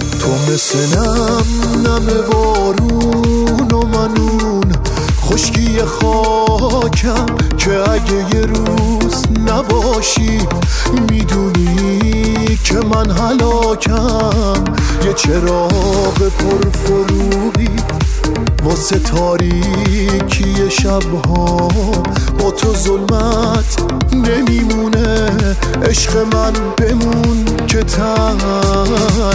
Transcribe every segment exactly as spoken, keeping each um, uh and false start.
تو مثل نم نم بارون و منون خشکی خاکم که اگه یه روز نباشی میدونی که من هلاکم. یه چراغ پرفروغی واسه تاریکی شبها، با تو ظلمت نمیمونه. عشق من بمون که تنها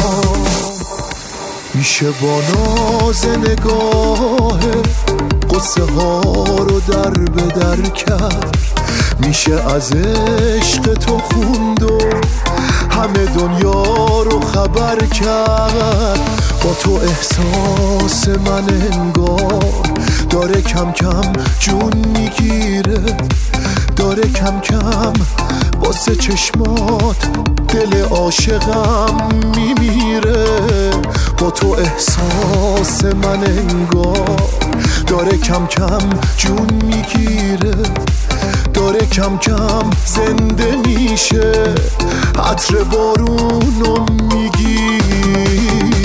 میشه با ناز نگاه قصه ها رو در به در کرد. میشه از عشق تو خوند و همه دنیا رو خبر کرد. با تو احساس من انگار داره کم کم جون میگیره، داره کم کم واسه چشمات دل عاشقم میمیره. با تو احساس من انگار داره کم کم جون میگیره، داره کم کم زنده میشه، عطر بارونو میگیره.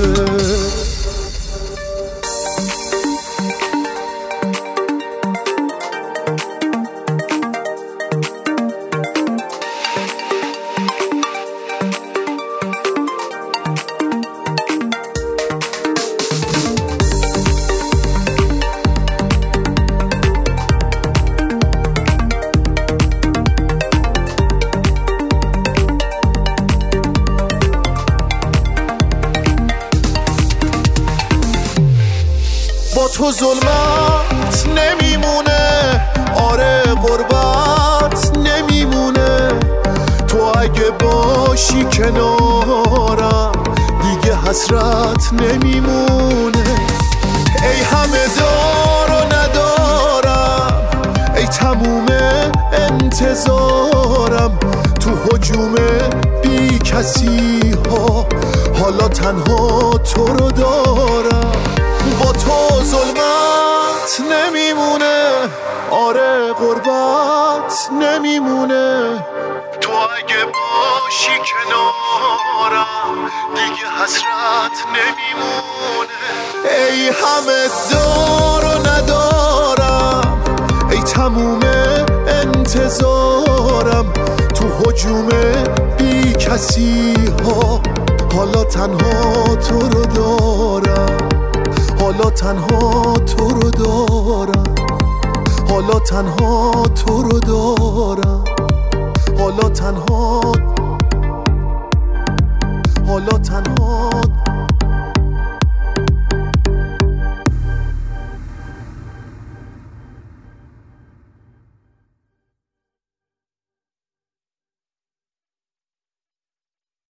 با تو ظلمت نمیمونه، آره غربت نمیمونه. تو اگه باشی کنارم دیگه حسرت نمیمونه. ای همه دار و ندارم، ای تموم انتظارم، تو هجوم بی کسی ها حالا تنها تو رو دارم. با تو ظلمت نمیمونه، آره غربت نمیمونه. تو اگه باشی کنارم دیگه حسرت نمیمونه. ای همه دار و ندارم، ای تموم انتظارم، تو هجوم بی کسی ها حالا تنها تو رو دارم، حالا تنها تو رو دارم، حالا تنها تو رو دارم، حالا تنها، حالا تنها